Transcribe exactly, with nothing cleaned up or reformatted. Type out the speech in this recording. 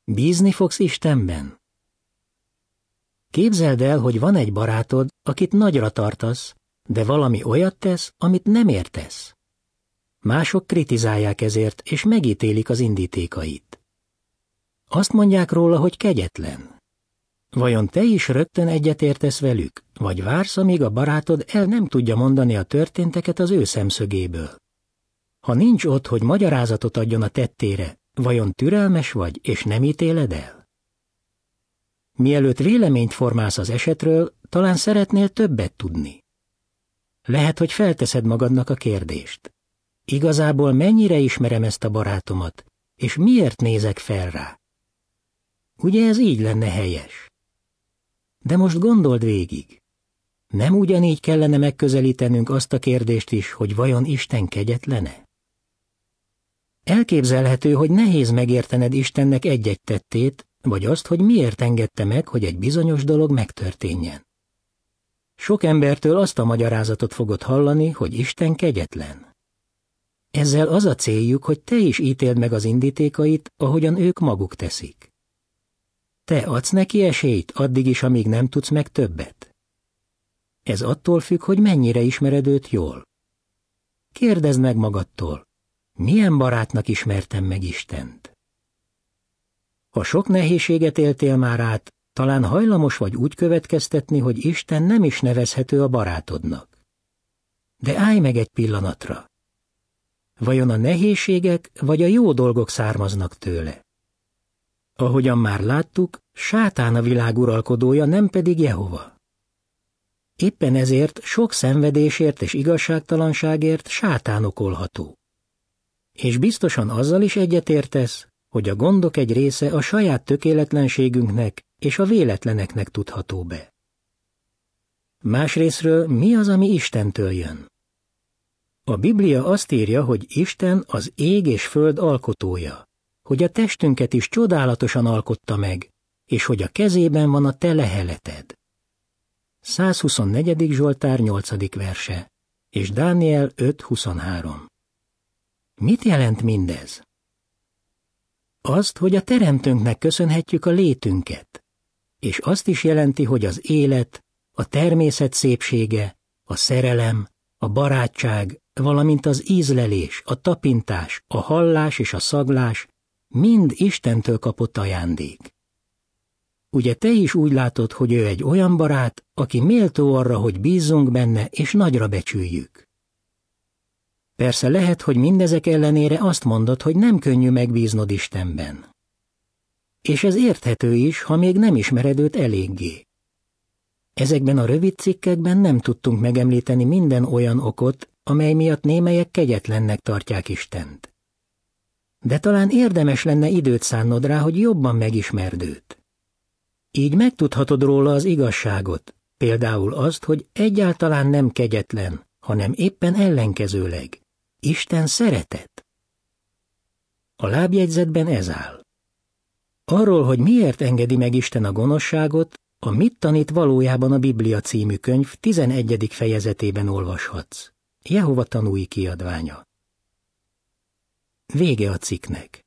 Bízni fogsz Istenben? Képzeld el, hogy van egy barátod, akit nagyra tartasz, de valami olyat tesz, amit nem értesz. Mások kritizálják ezért, és megítélik az indítékait. Azt mondják róla, hogy kegyetlen. Vajon te is rögtön egyetértesz velük, vagy vársz, amíg a barátod el nem tudja mondani a történteket az ő szemszögéből? Ha nincs ott, hogy magyarázatot adjon a tettére, vajon türelmes vagy, és nem ítéled el? Mielőtt véleményt formálsz az esetről, talán szeretnél többet tudni. Lehet, hogy felteszed magadnak a kérdést. Igazából mennyire ismerem ezt a barátomat, és miért nézek fel rá? Ugye ez így lenne helyes? De most gondold végig. Nem ugyanígy kellene megközelítenünk azt a kérdést is, hogy vajon Isten kegyetlene? Elképzelhető, hogy nehéz megértened Istennek egy-egy tettét, vagy azt, hogy miért engedte meg, hogy egy bizonyos dolog megtörténjen. Sok embertől azt a magyarázatot fogod hallani, hogy Isten kegyetlen. Ezzel az a céljuk, hogy te is ítéld meg az indítékait, ahogyan ők maguk teszik. Te adsz neki esélyt addig is, amíg nem tudsz meg többet. Ez attól függ, hogy mennyire ismered őt jól. Kérdezd meg magadtól, milyen barátnak ismertem meg Istent? Ha sok nehézséget éltél már át, talán hajlamos vagy úgy következtetni, hogy Isten nem is nevezhető a barátodnak. De állj meg egy pillanatra. Vajon a nehézségek vagy a jó dolgok származnak tőle? Ahogyan már láttuk, sátán a világ uralkodója, nem pedig Jehova. Éppen ezért sok szenvedésért és igazságtalanságért sátán okolható. És biztosan azzal is egyetértesz, hogy a gondok egy része a saját tökéletlenségünknek és a véletleneknek tudható be. Másrészről mi az, ami Istentől jön? A Biblia azt írja, hogy Isten az ég és föld alkotója, hogy a testünket is csodálatosan alkotta meg, és hogy a kezében van a te leheleted. százhuszonnegyedik Zsoltár nyolcadik verse, és Dániel öt huszonhárom. Mit jelent mindez? Azt, hogy a Teremtőnknek köszönhetjük a létünket, és azt is jelenti, hogy az élet, a természet szépsége, a szerelem, a barátság, valamint az ízlelés, a tapintás, a hallás és a szaglás mind Istentől kapott ajándék. Ugye te is úgy látod, hogy ő egy olyan barát, aki méltó arra, hogy bízzunk benne és nagyra becsüljük. Persze lehet, hogy mindezek ellenére azt mondod, hogy nem könnyű megbíznod Istenben. És ez érthető is, ha még nem ismered őt eléggé. Ezekben a rövid cikkekben nem tudtunk megemlíteni minden olyan okot, amely miatt némelyek kegyetlennek tartják Istent. De talán érdemes lenne időt szánnod rá, hogy jobban megismerd őt. Így megtudhatod róla az igazságot, például azt, hogy egyáltalán nem kegyetlen, hanem éppen ellenkezőleg. Isten szeretet. A lábjegyzetben ez áll. Arról, hogy miért engedi meg Isten a gonoszságot, a Mit tanít valójában a Biblia című könyv tizenegyedik fejezetében olvashatsz. Jehova tanúi kiadványa. Vége a cikknek.